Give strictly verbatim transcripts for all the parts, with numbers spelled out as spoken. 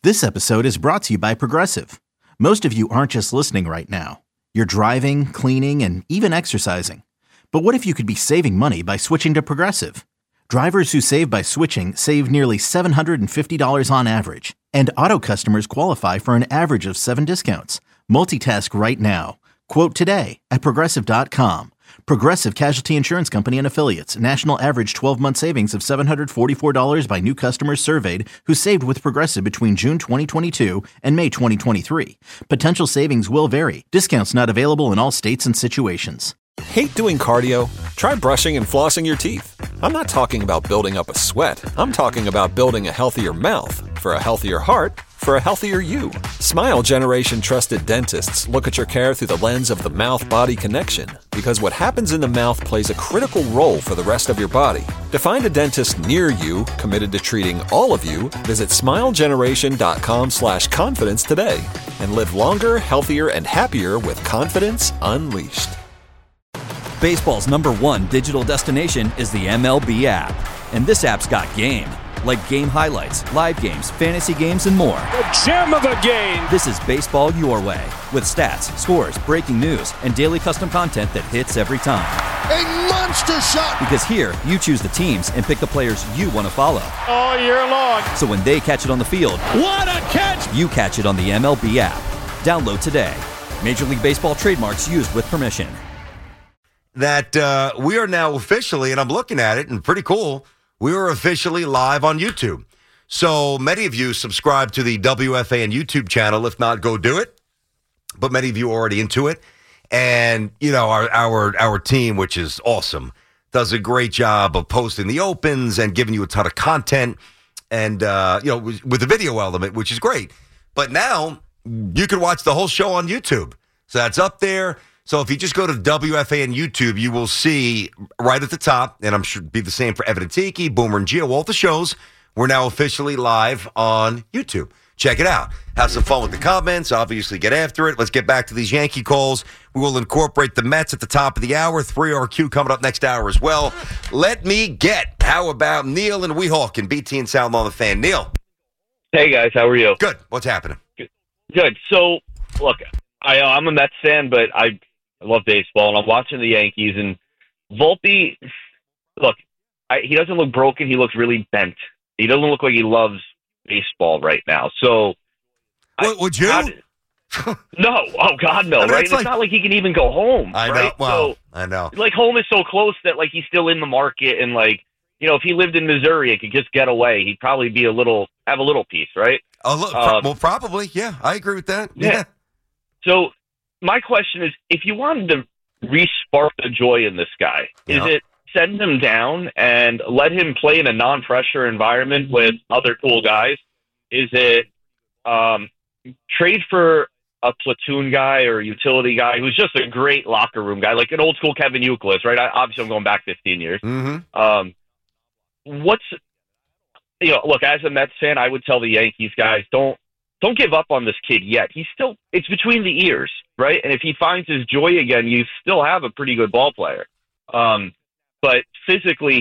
This episode is brought to you by Progressive. Most of you aren't just listening right now. You're driving, cleaning, and even exercising. But what if you could be saving money by switching to Progressive? Drivers who save by switching save nearly seven hundred fifty dollars on average. And auto customers qualify for an average of seven discounts. Multitask right now. Quote today at Progressive dot com. Progressive Casualty Insurance Company and Affiliates. National average twelve-month savings of seven hundred forty-four dollars by new customers surveyed who saved with Progressive between June twenty twenty-two and May twenty twenty-three. Potential savings will vary. Discounts not available in all states and situations. Hate doing cardio? Try brushing and flossing your teeth. I'm not talking about building up a sweat. I'm talking about building a healthier mouth. For a healthier heart, for a healthier you. Smile Generation trusted dentists look at your care through the lens of the mouth-body connection, because what happens in the mouth plays a critical role for the rest of your body. To find a dentist near you committed to treating all of you, visit smilegeneration.com slash confidence today and live longer, healthier, and happier with confidence unleashed. Baseball's number one digital destination is the M L B app. And this app's got game. Like game highlights, live games, fantasy games, and more. The gem of a game! This is baseball your way. With stats, scores, breaking news, and daily custom content that hits every time. A monster shot! Because here, you choose the teams and pick the players you want to follow. All year long. So when they catch it on the field, what a catch! You catch it on the M L B app. Download today. Major League Baseball trademarks used with permission. That uh, we are now officially, and I'm looking at it, and pretty cool, we are officially live on YouTube. So many of you subscribe to the W F A N YouTube channel. If not, go do it. But many of you are already into it. And, you know, our our our team, which is awesome, does a great job of posting the opens and giving you a ton of content and, uh, you know, with the video element, which is great. But now you can watch the whole show on YouTube. So that's up there. So if you just go to W F A N YouTube, you will see right at the top, and I'm sure it'll be the same for Evan and Tiki, Boomer and Gio, all the shows. We're now officially live on YouTube. Check it out. Have some fun with the comments. Obviously, get after it. Let's get back to these Yankee calls. We will incorporate the Mets at the top of the hour. three R Q coming up next hour as well. Let me get. How about Neil and Weehawk and B T and Sound on the Fan? Neil. Hey, guys. How are you? Good. What's happening? Good. Good. So, look, I, I'm a Mets fan, but I... I love baseball, and I'm watching the Yankees, and Volpe, look, I, he doesn't look broken. He looks really bent. He doesn't look like he loves baseball right now. So, what, would you? I, no. Oh, God, no, I mean, right? It's, like, it's not like he can even go home, I right? know. Well, so, I know. Like, home is so close that, like, he's still in the market, and, like, you know, if he lived in Missouri and could just get away, he'd probably be a little, have a little piece, right? A little, um, well, probably, yeah. I agree with that. Yeah. yeah. So, my question is, if you wanted to re-spark the joy in this guy, yeah. is it send him down and let him play in a non-pressure environment with other cool guys? Is it um, trade for a platoon guy or a utility guy who's just a great locker room guy, like an old school Kevin Youkilis, right? I, obviously, I'm going back fifteen years. Mm-hmm. Um, what's, you know, look, as a Mets fan, I would tell the Yankees guys, don't, Don't give up on this kid yet. He's still, it's between the ears, right? And if he finds his joy again, you still have a pretty good ball player. Um, but physically,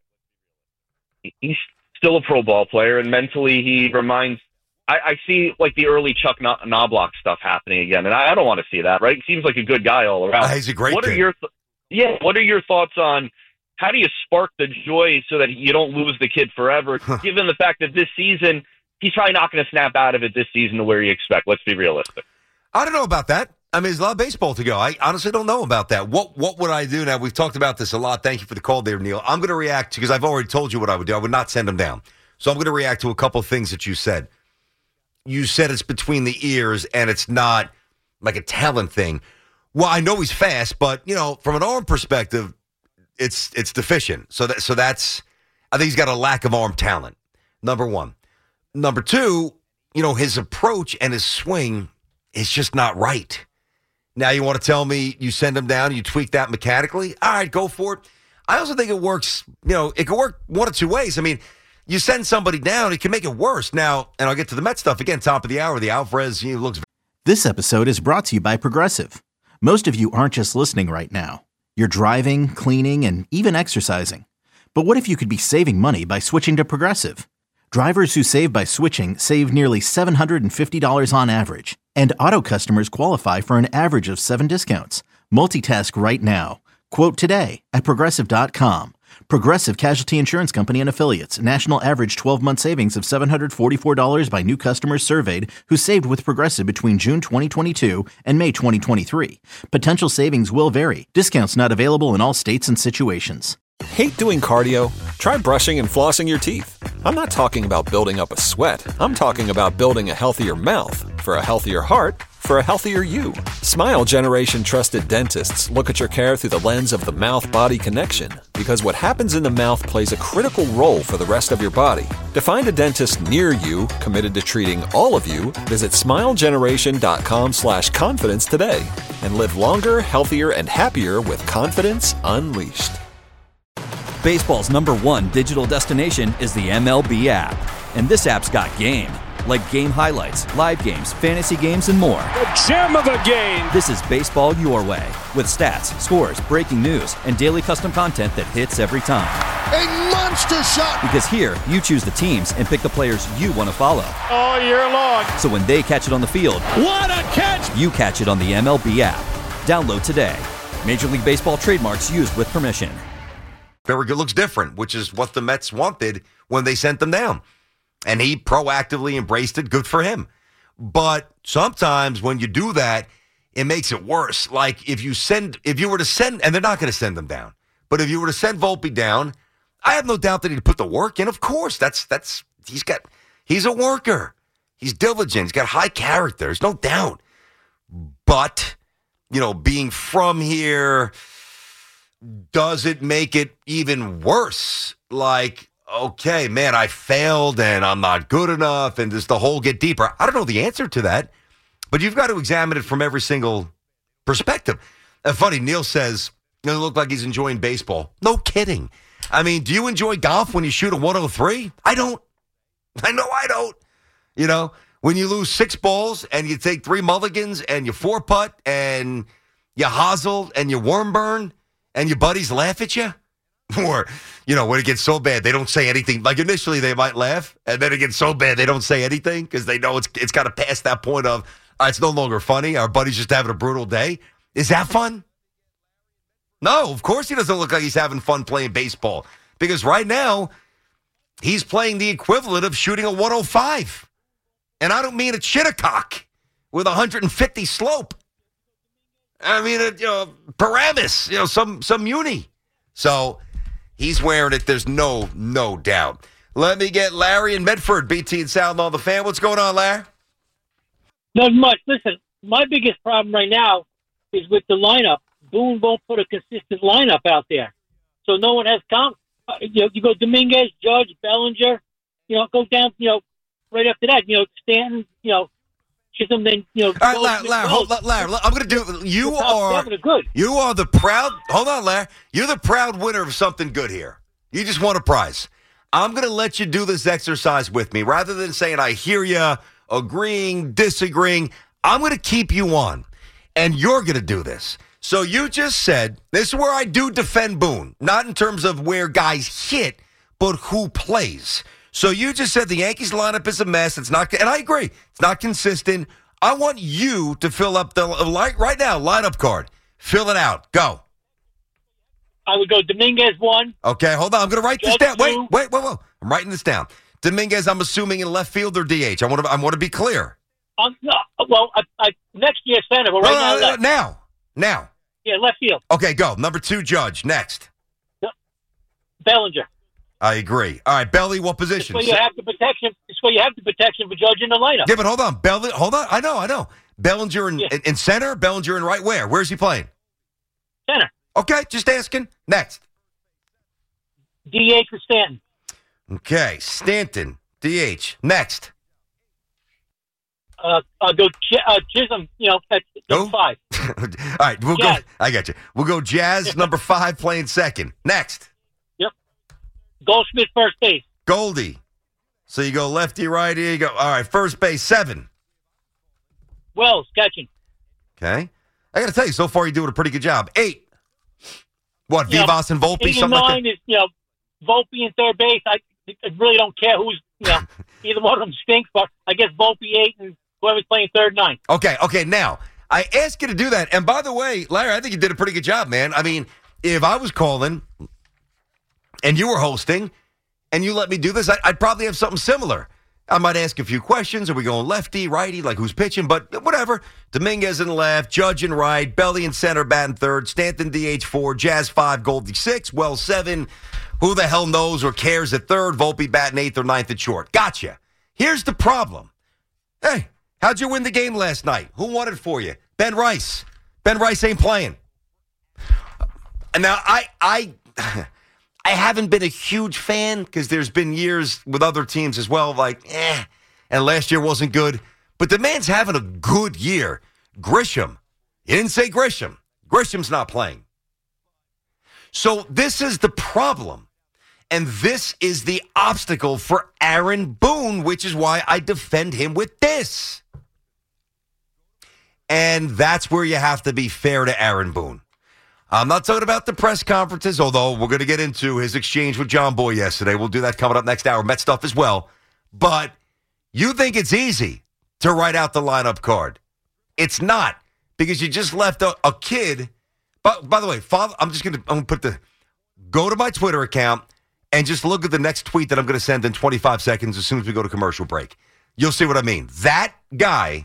he he's still a pro ball player, and mentally, he reminds, I, I see like the early Chuck Knobloch stuff happening again, and I, I don't want to see that, right? He seems like a good guy all around. Uh, he's a great what kid. Are your th- yeah, what are your thoughts on how do you spark the joy so that you don't lose the kid forever, given the fact that this season, he's probably not going to snap out of it this season to where you expect. Let's be realistic. I don't know about that. I mean, there's a lot of baseball to go. I honestly don't know about that. What What would I do? Now, we've talked about this a lot. Thank you for the call there, Neil. I'm going to react because I've already told you what I would do. I would not send him down. So I'm going to react to a couple of things that you said. You said it's between the ears and it's not like a talent thing. Well, I know he's fast, but, you know, from an arm perspective, it's it's deficient. So that so that's, I think he's got a lack of arm talent, number one. Number two, you know, his approach and his swing is just not right. Now you want to tell me you send him down, you tweak that mechanically? All right, go for it. I also think it works, you know, it can work one of two ways. I mean, you send somebody down, it can make it worse. Now, and I'll get to the Mets stuff again, top of the hour, the Alvarez, he looks. This episode is brought to you by Progressive. Most of you aren't just listening right now. You're driving, cleaning, and even exercising. But what if you could be saving money by switching to Progressive? Drivers who save by switching save nearly seven hundred fifty dollars on average. And Auto customers qualify for an average of seven discounts. Multitask right now. Quote today at Progressive dot com. Progressive Casualty Insurance Company and Affiliates. National average twelve-month savings of seven hundred forty-four dollars by new customers surveyed who saved with Progressive between June twenty twenty-two and May twenty twenty-three. Potential savings will vary. Discounts not available in all states and situations. Hate doing cardio? Try brushing and flossing your teeth. I'm not talking about building up a sweat. I'm talking about building a healthier mouth. For a healthier heart, for a healthier you. Smile Generation trusted dentists look at your care through the lens of the mouth-body connection, because what happens in the mouth plays a critical role for the rest of your body. To find a dentist near you committed to treating all of you, visit smilegeneration.com slash confidence today and live longer, healthier, and happier with confidence unleashed. Baseball's number one digital destination is the M L B app. And this app's got game. Like game highlights, live games, fantasy games, and more. The gem of a game. This is baseball your way. With stats, scores, breaking news, and daily custom content that hits every time. A monster shot. Because here, you choose the teams and pick the players you want to follow. All year long. So when they catch it on the field, What a catch. you catch it on the M L B app. Download today. Major League Baseball trademarks used with permission. Very good, looks different, which is what the Mets wanted when they sent them down. And he proactively embraced it. Good for him. But sometimes when you do that, it makes it worse. Like if you send, if you were to send, and they're not going to send them down, but if you were to send Volpe down, I have no doubt that he'd put the work in. Of course, that's, that's, he's got, he's a worker. He's diligent. He's got high character. There's no doubt. But, you know, being from here, does it make it even worse? Like, okay, man, I failed and I'm not good enough, and does the hole get deeper? I don't know the answer to that, but you've got to examine it from every single perspective. Uh, funny, Neil says, you know, look like he's enjoying baseball. No kidding. I mean, do you enjoy golf when you shoot a one oh three? I don't. I know I don't. You know, when you lose six balls and you take three mulligans and you four putt and you hosel and you worm burn, and your buddies laugh at you? Or, you know, when it gets so bad, they don't say anything. Like, initially, they might laugh, and then it gets so bad, they don't say anything because they know it's it's got to pass that point of, uh, it's no longer funny. Our buddy's just having a brutal day. Is that fun? No, of course he doesn't look like he's having fun playing baseball, because right now, he's playing the equivalent of shooting a one oh five. And I don't mean a Shinnecock with one hundred fifty slope. I mean, a, you know, Paramus, you know, some some uni. So he's wearing it. There's no, no doubt. Let me get Larry in Medford, B T and Sound on the Fan. What's going on, Larry? Not much. Listen, my biggest problem right now is with the lineup. Boone won't put a consistent lineup out there. So no one has comp. Uh, you know, you go Dominguez, Judge, Bellinger, you know, go down, you know, right after that, you know, Stanton, you know, Chisholm, then, you know. All right, Larry, Larry, hold, Larry, I'm going to do, you are, good. you are the proud, hold on, Larry, you're the proud winner of something good here. You just won a prize. I'm going to let you do this exercise with me. Rather than saying, I hear you, agreeing, disagreeing, I'm going to keep you on, and you're going to do this. So you just said, this is where I do defend Boone, not in terms of where guys hit, but who plays. So you just said the Yankees lineup is a mess. It's not, and I agree, it's not consistent. I want you to fill up the, like right now, lineup card. Fill it out. Go. I would go Dominguez one. Okay, hold on. I'm going to write this Judge down. Wait, two. wait, wait, wait. I'm writing this down. Dominguez, I'm assuming in left field or D H. I want to, I want to be clear. Um, no, well, I, I, next year center, but right no, now, no, no, left. now, now. Yeah, left field. Okay, go. Number two, Judge. Next. Bellinger. I agree. All right, Belly, what This position? way you have the protection. This way you have the protection for Judge in the lineup. Yeah, but hold on. Belly, hold on. I know, I know. Bellinger in, Yeah. in, in center, Bellinger in right where? Where's he playing? Center. Okay, just asking. Next. D H for Stanton. Okay, Stanton, D H. Next. Uh, I'll go Ch- uh, Chisholm, you know, at Who? five. All right, we'll Jazz. go. I got you. We'll go Jazz, number five, playing second. Next. Goldschmidt first base. Goldie. So you go lefty, righty. You go. All right, first base, seven. Wells catching. Okay. I got to tell you, so far you're doing a pretty good job. Eight. What, You know, Vivas and Volpe, Eight and something like nine that? is, you know, Volpe in third base. I, I really don't care who's you know, either one of them stinks, but I guess Volpe eight and whoever's playing third nine. Okay, okay. Now, I asked you to do that. And by the way, Larry, I think you did a pretty good job, man. I mean, if I was calling and you were hosting and you let me do this, I'd probably have something similar. I might ask a few questions. Are we going lefty, righty, like who's pitching? But whatever. Dominguez in left, Judge in right, Belly in center, bat in third, Stanton D H four, Jazz five, Goldie six, Wells seven. Who the hell knows or cares at third, Volpe batting eighth or ninth at short. Gotcha. Here's the problem. Hey, how'd you win the game last night? Who won it for you? Ben Rice. Ben Rice ain't playing. And now I I I haven't been a huge fan because there's been years with other teams as well, like, eh, and last year wasn't good. But the man's having a good year. Grisham. You didn't say Grisham. Grisham's not playing. So this is the problem. And this is the obstacle for Aaron Boone, which is why I defend him with this. And that's where you have to be fair to Aaron Boone. I'm not talking about the press conferences, although we're going to get into his exchange with John Boy yesterday. We'll do that coming up next hour. Met stuff as well. But you think it's easy to write out the lineup card. It's not, because you just left a, a kid. But by the way, father, I'm just going to I'm gonna put the, go to my Twitter account and just look at the next tweet that I'm going to send in twenty-five seconds as soon as we go to commercial break. You'll see what I mean. That guy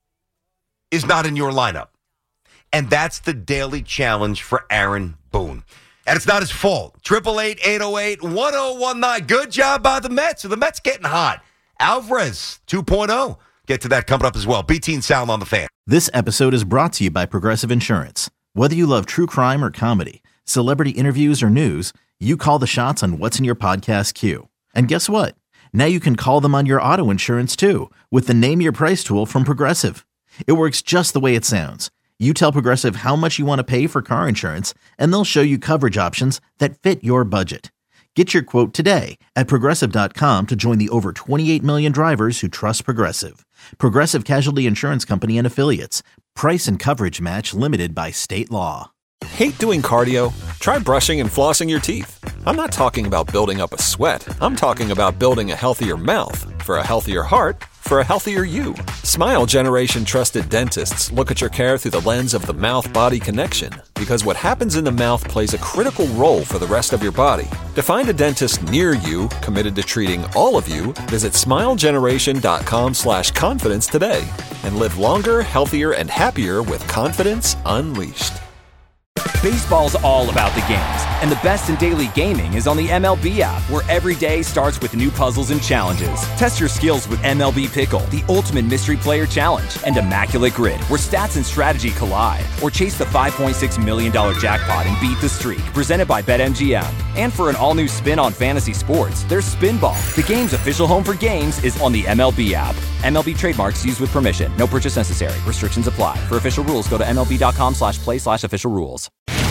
is not in your lineup. And that's the daily challenge for Aaron Boone. And it's not his fault. eight eight eight, eight oh eight, one oh one nine. Good job by the Mets. So the Mets getting hot. Alvarez two point oh. Get to that coming up as well. B T and Sound on the Fan. This episode is brought to you by Progressive Insurance. Whether you love true crime or comedy, celebrity interviews or news, you call the shots on what's in your podcast queue. And guess what? Now you can call them on your auto insurance too with the Name Your Price tool from Progressive. It works just the way it sounds. You tell Progressive how much you want to pay for car insurance, and they'll show you coverage options that fit your budget. Get your quote today at Progressive dot com to join the over twenty-eight million drivers who trust Progressive. Progressive Casualty Insurance Company and Affiliates. Price and coverage match limited by state law. Hate doing cardio? Try brushing and flossing your teeth. I'm not talking about building up a sweat. I'm talking about building a healthier mouth. For a healthier heart, for a healthier you. Smile Generation trusted dentists look at your care through the lens of the mouth-body connection, because what happens in the mouth plays a critical role for the rest of your body. To find a dentist near you committed to treating all of you, visit smilegeneration.com slash confidence today and live longer, healthier, and happier with confidence unleashed. Baseball's all about the games, and the best in daily gaming is on the M L B app, where every day starts with new puzzles and challenges. Test your skills with M L B Pickle, the ultimate mystery player challenge, and Immaculate Grid, where stats and strategy collide. Or chase the five point six million dollars jackpot and beat the streak, presented by BetMGM. And for an all-new spin on fantasy sports, there's Spinball. The game's official home for games is on the M L B app. M L B trademarks used with permission. No purchase necessary. Restrictions apply. For official rules, go to MLB.com slash play slash official rules.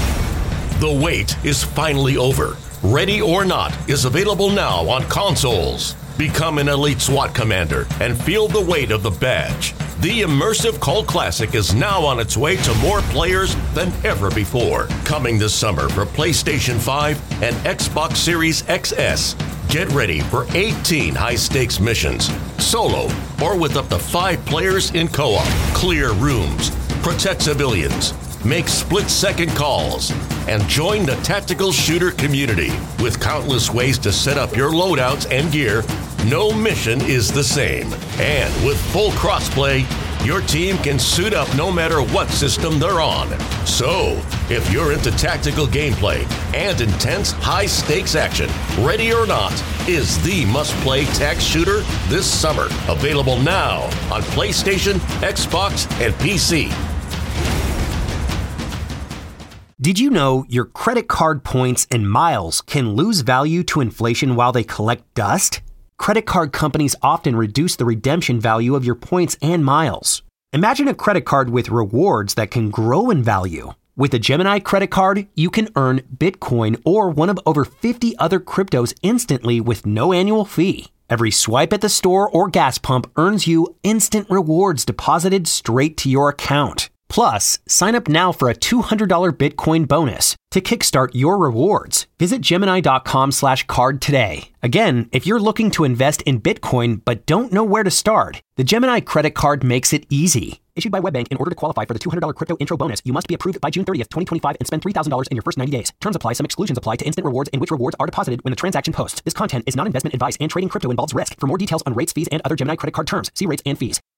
The wait is finally over. Ready or Not is available now on consoles. Become an elite SWAT commander and feel the weight of the badge. The immersive Cult Classic is now on its way to more players than ever before. Coming this summer for PlayStation five and Xbox Series X S. Get ready for eighteen high-stakes missions, solo or with up to five players in co-op. Clear rooms, protect civilians, make split-second calls, and join the tactical shooter community. With countless ways to set up your loadouts and gear, no mission is the same. And with full crossplay, your team can suit up no matter what system they're on. So, if you're into tactical gameplay and intense high-stakes action, Ready or Not is the must-play tac shooter this summer. Available now on PlayStation, Xbox, and P C. Did you know your credit card points and miles can lose value to inflation while they collect dust? Credit card companies often reduce the redemption value of your points and miles. Imagine a credit card with rewards that can grow in value. With a Gemini credit card, you can earn Bitcoin or one of over fifty other cryptos instantly with no annual fee. Every swipe at the store or gas pump earns you instant rewards deposited straight to your account. Plus, sign up now for a two hundred dollars Bitcoin bonus. To kickstart your rewards, visit Gemini.com slash card today. Again, if you're looking to invest in Bitcoin but don't know where to start, the Gemini credit card makes it easy. Issued by WebBank, in order to qualify for the two hundred dollars crypto intro bonus, you must be approved by June thirtieth, twenty twenty-five and spend three thousand dollars in your first ninety days. Terms apply. Some exclusions apply to instant rewards in which rewards are deposited when the transaction posts. This content is not investment advice and trading crypto involves risk. For more details on rates, fees, and other Gemini credit card terms, see rates and fees.